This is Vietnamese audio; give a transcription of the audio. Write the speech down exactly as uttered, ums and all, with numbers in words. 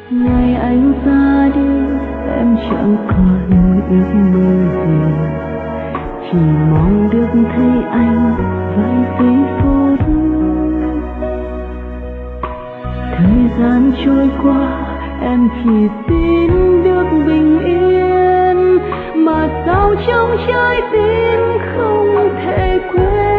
Ngày anh ra đi em chẳng còn ước mơ gì, chỉ mong được thấy anh vài giây phút. Thời gian trôi qua em chỉ tin được bình yên, mà sao trong trái tim không thể quên.